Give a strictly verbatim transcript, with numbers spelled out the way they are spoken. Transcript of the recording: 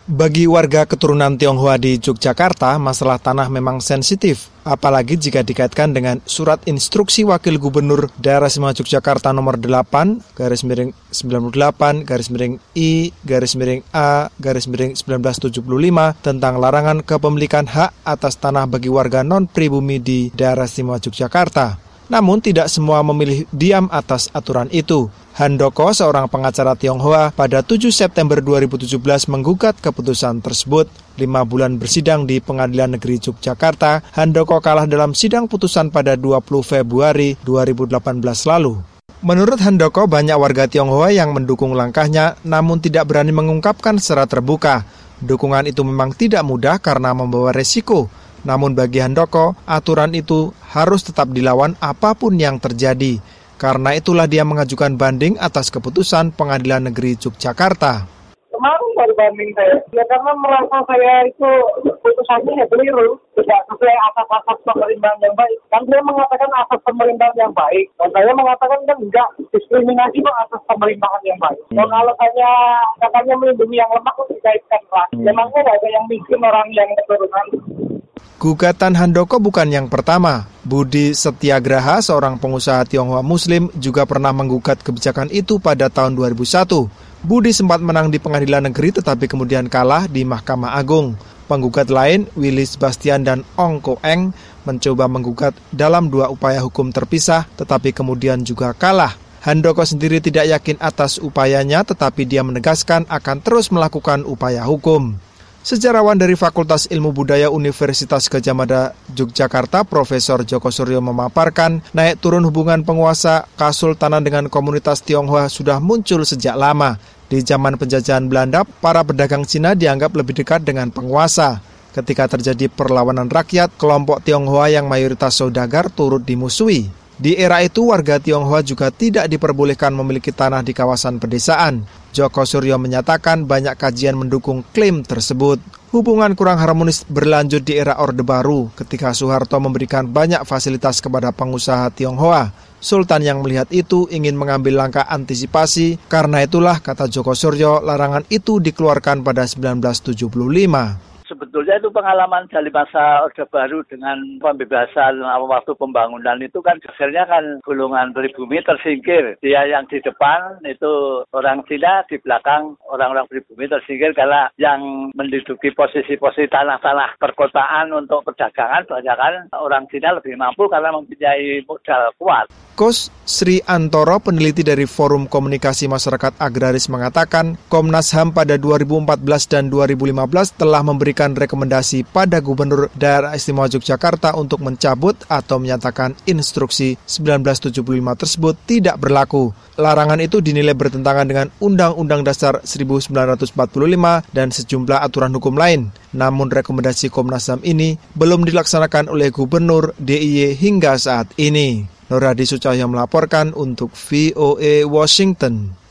Bagi warga keturunan Tionghoa di Yogyakarta, masalah tanah memang sensitif, apalagi jika dikaitkan dengan surat instruksi Wakil Gubernur Daerah Istimewa Yogyakarta nomor delapan, garis miring sembilan puluh delapan, garis miring I, garis miring A, garis miring seribu sembilan ratus tujuh puluh lima tentang larangan kepemilikan hak atas tanah bagi warga non-pribumi di Daerah Istimewa Yogyakarta. Namun tidak semua memilih diam atas aturan itu. Handoko, seorang pengacara Tionghoa, pada tujuh September dua ribu tujuh belas menggugat keputusan tersebut. Lima bulan bersidang di Pengadilan Negeri Yogyakarta, Handoko kalah dalam sidang putusan pada dua puluh Februari dua ribu delapan belas lalu. Menurut Handoko, banyak warga Tionghoa yang mendukung langkahnya, namun tidak berani mengungkapkan secara terbuka. Dukungan itu memang tidak mudah karena membawa resiko. Namun bagi Handoko, aturan itu harus tetap dilawan apapun yang terjadi. Karena itulah dia mengajukan banding atas keputusan Pengadilan Negeri Yogyakarta. Kemarin baru banding saya, ya karena merasa saya itu putusannya ya keliru, tidak sesuai asas-asas pemerintahan yang baik. Kan dia mengatakan asas pemerintahan yang baik, dan saya mengatakan kan enggak, diskriminasi kok asas pemerintahan yang baik. Hmm. Dan kalau saya katanya melindungi yang lemah kok dikaitkan ras. Hmm. Memangnya ada yang miskin orang yang keturunan. Gugatan Handoko bukan yang pertama. Budi Setiagraha, seorang pengusaha Tionghoa Muslim, juga pernah menggugat kebijakan itu pada tahun dua ribu satu. Budi sempat menang di pengadilan negeri tetapi kemudian kalah di Mahkamah Agung. Penggugat lain, Willy Sebastian dan Ong Ko Eng, mencoba menggugat dalam dua upaya hukum terpisah tetapi kemudian juga kalah. Handoko sendiri tidak yakin atas upayanya tetapi dia menegaskan akan terus melakukan upaya hukum. Sejarawan dari Fakultas Ilmu Budaya Universitas Gadjah Mada Yogyakarta, Profesor Joko Suryo memaparkan, naik turun hubungan penguasa Kasultanan dengan komunitas Tionghoa sudah muncul sejak lama. Di zaman penjajahan Belanda, para pedagang Cina dianggap lebih dekat dengan penguasa. Ketika terjadi perlawanan rakyat, kelompok Tionghoa yang mayoritas saudagar turut dimusuhi. Di era itu, warga Tionghoa juga tidak diperbolehkan memiliki tanah di kawasan pedesaan. Joko Suryo menyatakan banyak kajian mendukung klaim tersebut. Hubungan kurang harmonis berlanjut di era Orde Baru ketika Soeharto memberikan banyak fasilitas kepada pengusaha Tionghoa. Sultan yang melihat itu ingin mengambil langkah antisipasi, karena itulah, kata Joko Suryo, larangan itu dikeluarkan pada seribu sembilan ratus tujuh puluh lima. Sebetulnya itu pengalaman dari masa Orde Baru dengan pembebasan waktu pembangunan itu kan akhirnya kan golongan pribumi tersingkir. Dia yang di depan itu orang Cina, di belakang orang-orang pribumi tersingkir karena yang menduduki posisi-posisi tanah-tanah perkotaan untuk perdagangan banyak kan orang Cina lebih mampu karena mempunyai modal kuat. Kos Sri Antoro, peneliti dari Forum Komunikasi Masyarakat Agraris, mengatakan Komnas H A M pada dua ribu empat belas dan dua ribu lima belas telah memberikan rekomendasi pada Gubernur Daerah Istimewa Yogyakarta untuk mencabut atau menyatakan instruksi seribu sembilan ratus tujuh puluh lima tersebut tidak berlaku. Larangan itu dinilai bertentangan dengan Undang-Undang Dasar seribu sembilan ratus empat puluh lima dan sejumlah aturan hukum lain. Namun rekomendasi Komnas H A M ini belum dilaksanakan oleh Gubernur D I Y hingga saat ini. Nur Hadi Sucahyo melaporkan untuk V O A Washington.